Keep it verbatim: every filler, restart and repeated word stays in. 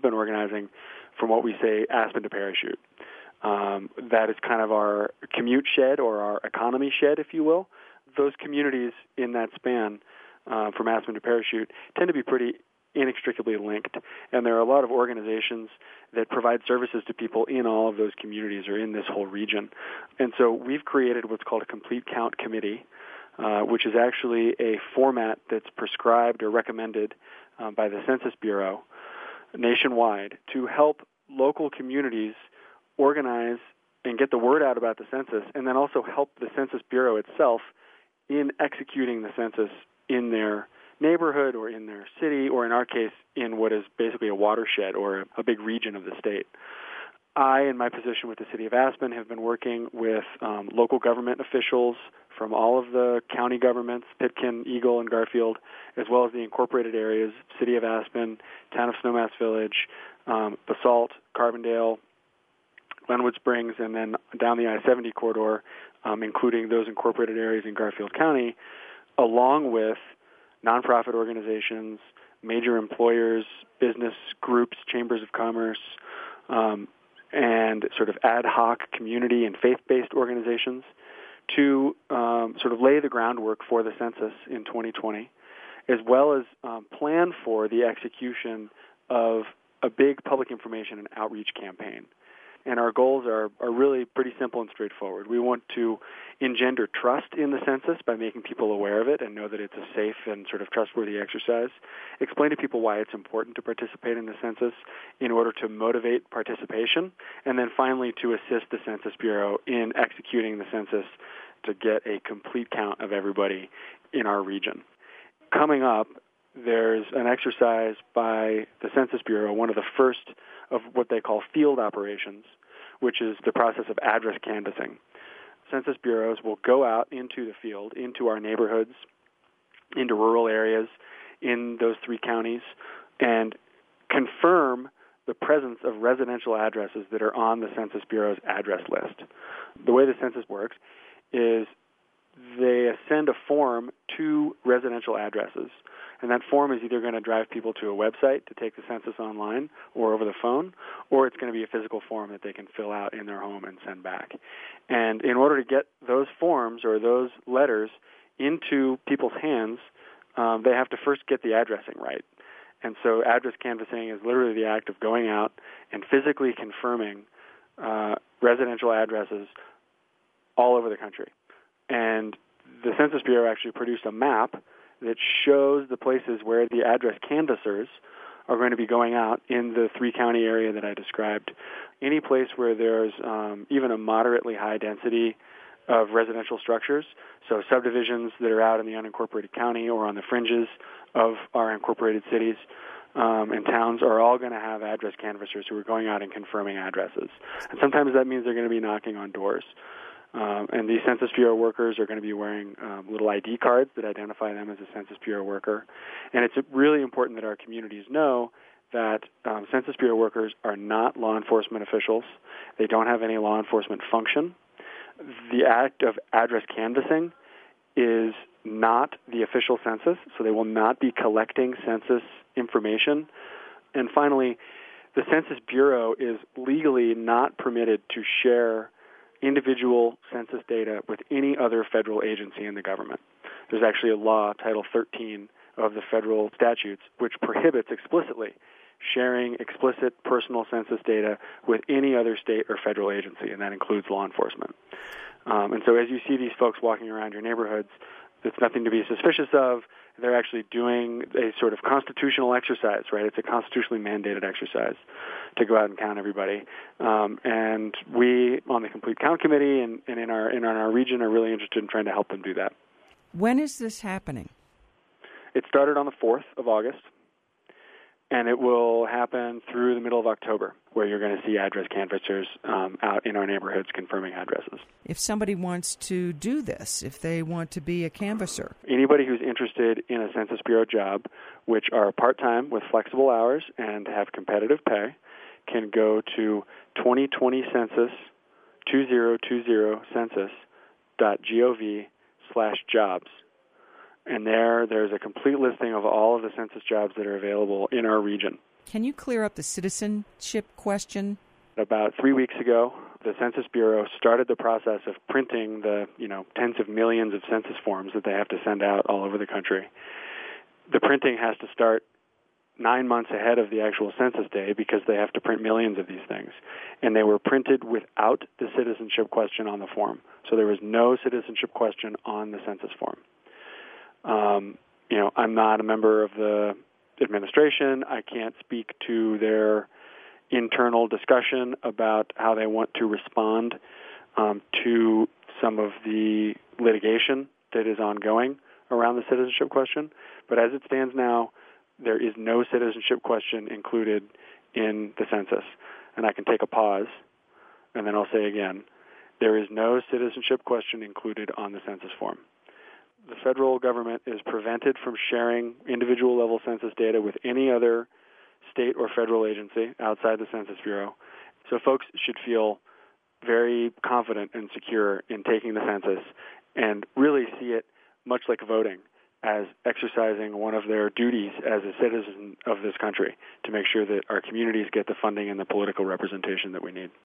been organizing from what we say Aspen to Parachute. Um, that is kind of our commute shed or our economy shed, if you will. Those communities in that span uh, from Aspen to Parachute tend to be pretty inextricably linked, and there are a lot of organizations that provide services to people in all of those communities or in this whole region. And so we've created what's called a Complete Count Committee, uh, which is actually a format that's prescribed or recommended uh, by the Census Bureau nationwide to help local communities organize and get the word out about the census, and then also help the Census Bureau itself in executing the census in their neighborhood or in their city, or in our case, in what is basically a watershed or a big region of the state. I, in my position with the City of Aspen, have been working with um, local government officials from all of the county governments, Pitkin, Eagle, and Garfield, as well as the incorporated areas, City of Aspen, Town of Snowmass Village, um, Basalt, Carbondale, Glenwood Springs, and then down the I seventy corridor, um, including those incorporated areas in Garfield County, along with nonprofit organizations, major employers, business groups, chambers of commerce, um, and sort of ad hoc community and faith-based organizations to um, sort of lay the groundwork for the census in twenty twenty, as well as um, plan for the execution of a big public information and outreach campaign. And our goals are, are really pretty simple and straightforward. We want to engender trust in the census by making people aware of it and know that it's a safe and sort of trustworthy exercise. Explain to people why it's important to participate in the census in order to motivate participation. And then finally, to assist the Census Bureau in executing the census to get a complete count of everybody in our region. Coming up, there's an exercise by the Census Bureau, one of the first of what they call field operations, which is the process of address canvassing. Census bureaus will go out into the field, into our neighborhoods, into rural areas in those three counties, and confirm the presence of residential addresses that are on the Census Bureau's address list. The way the census works is they send a form to residential addresses, and that form is either going to drive people to a website to take the census online or over the phone, or it's going to be a physical form that they can fill out in their home and send back. And in order to get those forms or those letters into people's hands, um, they have to first get the addressing right. And so address canvassing is literally the act of going out and physically confirming uh, residential addresses all over the country. And the Census Bureau actually produced a map that shows the places where the address canvassers are going to be going out in the three-county area that I described. Any place where there's um, even a moderately high density of residential structures, so subdivisions that are out in the unincorporated county or on the fringes of our incorporated cities um, and towns, are all going to have address canvassers who are going out and confirming addresses. And sometimes that means they're going to be knocking on doors. Um, and these Census Bureau workers are going to be wearing um, little I D cards that identify them as a Census Bureau worker. And it's really important that our communities know that um, Census Bureau workers are not law enforcement officials. They don't have any law enforcement function. The act of address canvassing is not the official census, so they will not be collecting census information. And finally, the Census Bureau is legally not permitted to share individual census data with any other federal agency in the government. There's actually a law, Title thirteen of the federal statutes, which prohibits explicitly sharing explicit personal census data with any other state or federal agency, and that includes law enforcement. Um, and so as you see these folks walking around your neighborhoods, it's nothing to be suspicious of. They're actually doing a sort of constitutional exercise, right? It's a constitutionally mandated exercise to go out and count everybody. Um, and we, on the Complete Count Committee and, and in our in our region, are really interested in trying to help them do that. When is this happening? It started on the fourth of August, and it will happen through the middle of October, where you're going to see address canvassers um, out in our neighborhoods confirming addresses. If somebody wants to do this, if they want to be a canvasser. Anybody who's interested in a Census Bureau job, which are part-time with flexible hours and have competitive pay, can go to twenty twenty census, two thousand twenty census dot gov slash jobs. And there, there's a complete listing of all of the census jobs that are available in our region. Can you clear up the citizenship question? About three weeks ago, the Census Bureau started the process of printing the, you know, tens of millions of census forms that they have to send out all over the country. The printing has to start nine months ahead of the actual census day because they have to print millions of these things. And they were printed without the citizenship question on the form. So there was no citizenship question on the census form. Um, you know, I'm not a member of the administration. I can't speak to their internal discussion about how they want to respond um, to some of the litigation that is ongoing around the citizenship question. But as it stands now, there is no citizenship question included in the census. And I can take a pause, and then I'll say again, there is no citizenship question included on the census form. The federal government is prevented from sharing individual-level census data with any other state or federal agency outside the Census Bureau. So folks should feel very confident and secure in taking the census and really see it much like voting, as exercising one of their duties as a citizen of this country to make sure that our communities get the funding and the political representation that we need.